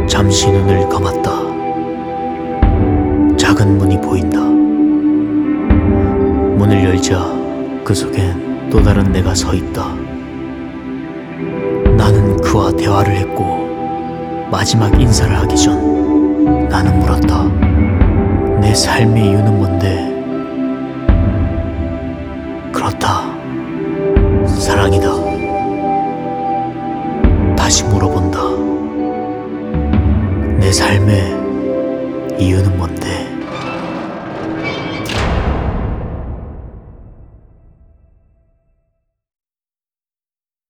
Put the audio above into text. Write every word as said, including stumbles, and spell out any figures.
잠시 눈을 감았다. 작은 문이 보인다. 문을 열자 그 속엔 또 다른 내가 서 있다. 나는 그와 대화를 했고 마지막 인사를 하기 전 나는 물었다. 내 삶의 이유는 뭔데? 그렇다. 사랑이다. 다시 물어본다. 내 삶의 이유는 뭔데?